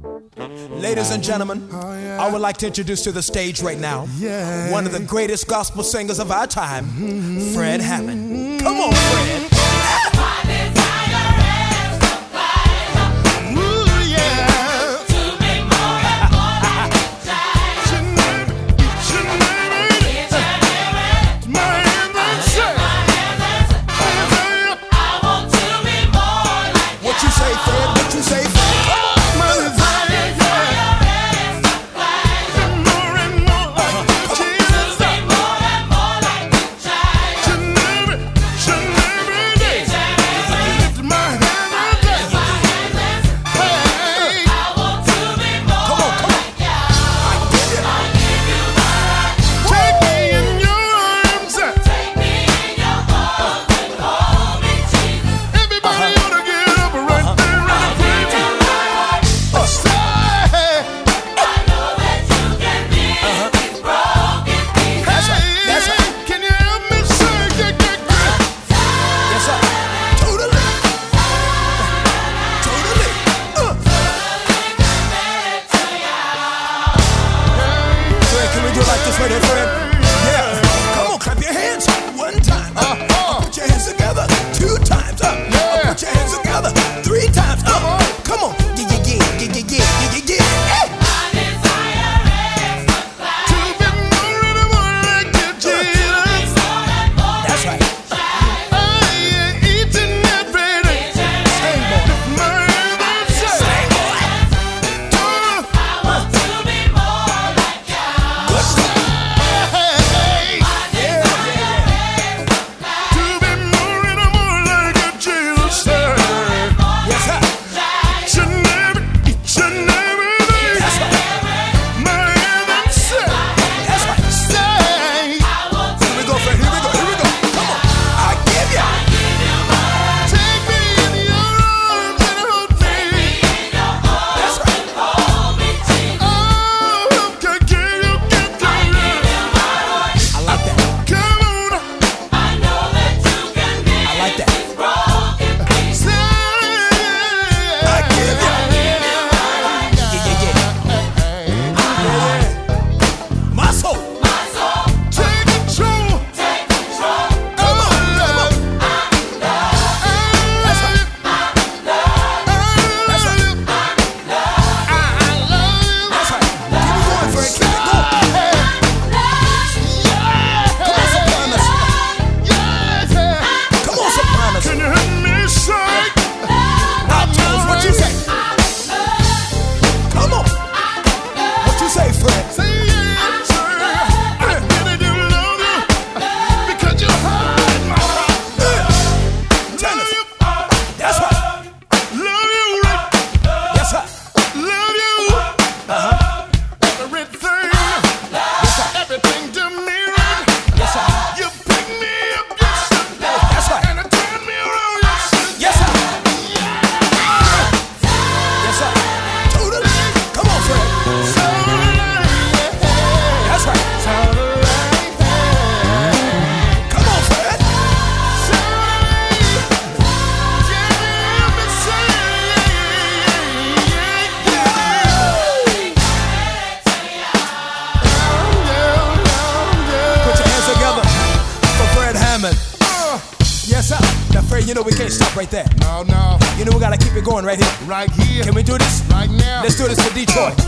Ladies and gentlemen, I would like to introduce to the stage right now one of the greatest gospel singers of our time, Fred Hammond. Come on, Fred. You know we can't stop right there. No. You know we gotta keep it going right here. Right here. Can we do this? Right now. Let's do this for Detroit.